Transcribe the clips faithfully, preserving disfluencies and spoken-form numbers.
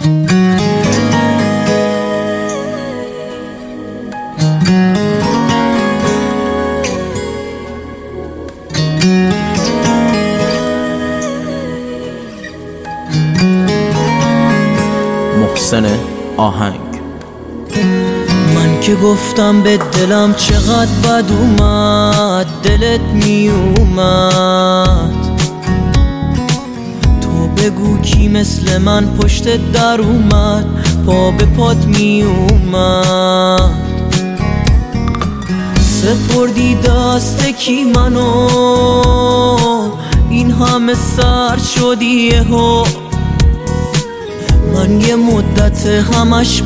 محسن آهنگ. من که گفتم به دلم چقدر بد اومد، دلت می اومد. تو بگو کی مثل من پشت در اومد، پا به پات می اومد. سپردی دست کی منو، این همه سر شدی یهو. من یه مدت همش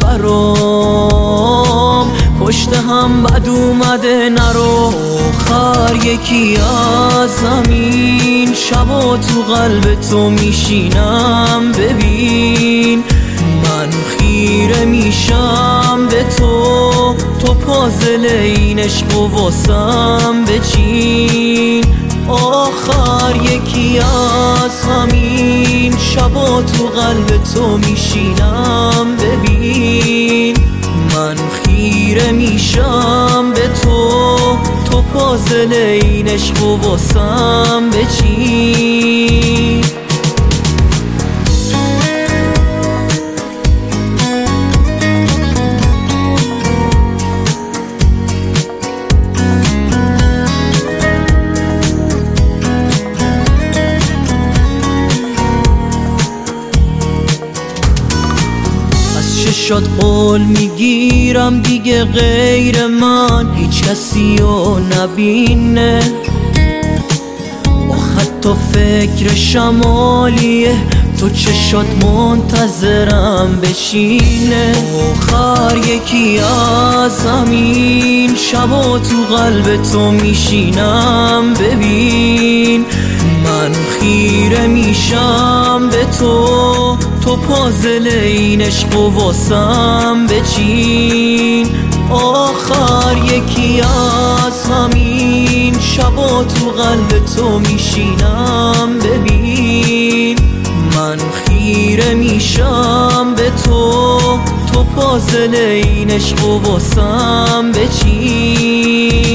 برام پشت هم بد اومده، نرو. آخر یکی از زمین شبا تو قلب تو میشینم، ببین من خیره میشم به تو. تو پازل این عشق و واسم بچین. آخر یکی از همین شبا تو قلب تو میشینم، ببین من خیره میشم به تو. تو پازل این عشق و واسم بچین. شد قول میگیرم دیگه غیر من هیچ کسی رو نبینه. آخه تو فکر شمالیه، تو چشات منتظرم بشینه. آخر یکی از زمین شبا تو قلب تو میشینم، ببین من خیره میشم به تو. تو پازل این عشق و واسم بچین. آخر یکی از همین شبا تو قلب تو میشینم، ببین من خیره میشم به تو. تو پازل این عشق و واسم بچین.